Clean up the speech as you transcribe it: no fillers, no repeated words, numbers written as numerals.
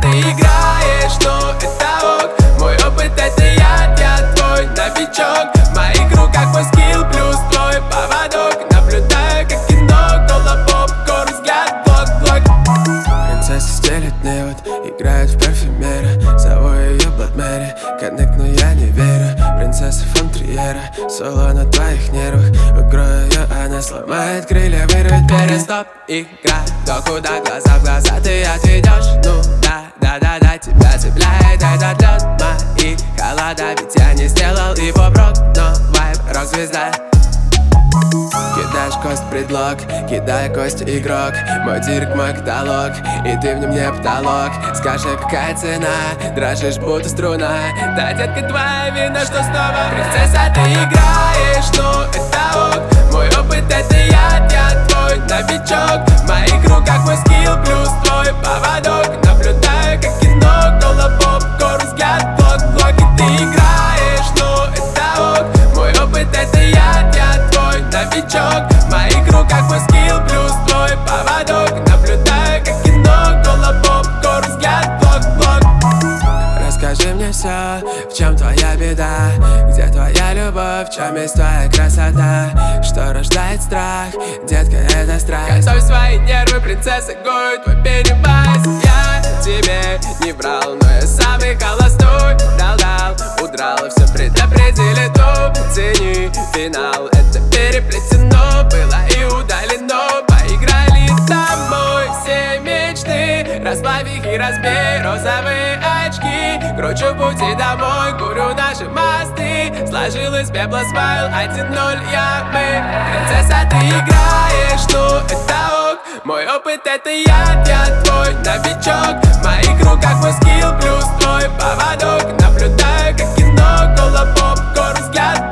ты играешь, но это ок. Мой опыт это я твой новичок. В моих руках мой скилл плюс твой поводок. Наблюдаю как кино, кола, попкорн, взгляд, блок. Принцесса стелит невод, играет в парфюмера. Зову ее Blood Mary, коннект, но я не верю. Принцесса фон Триера, соло на твоих нервах. Укрою ее, она сломает крылья, вырвет перья. Стоп, игра, то куда глаза в глаза ты отведешь. Ну да, тебя цепляет этот лед. Мои холода, ведь я не сделал его брок. Но вайб, рок-звезда. Кидаешь кость предлог, кидай кость игрок. Мой дирк, мой каталог, и ты в нем не потолок. Скажи, какая цена, дрожишь, будто струна. Да, детка, твоя вина, что снова принцесса ты играешь, но это ок. Мой опыт это я твой новичок. В моих руках мой скилл плюс твой поводок. Наблюдаю как кино, кола, попкорн, взгляд, блок. И ты играешь, но это ок. Мой опыт это я твой новичок. В моих руках мой скилл плюс твой поводок. Наблюдаю как кино, кола, попкорн, взгляд, блок. Расскажи мне все, в чем твоя беда? Где твоя любовь, в чем есть твоя красота? Что рождает страх, детка, это страх. Готовь свои нервы, принцесса Гой, твой Пеннивайз. Я тебе не врал, но я самый холостой. Дал, удрал, все предопределит. Цени финал, это переплетено было и удалено. Поиграли домой все мечты. Расплавь их и разбей розовые очки. Кручу пути домой, курю наши мосты. Сложил из пепла смайл, 1-0 я, мы. Принцесса, ты играешь, но это ок. Мой опыт это я твой новичок. В моих руках мой скилл плюс твой поводок. Наблюдаю как кино, кола, попкорн, взгляд,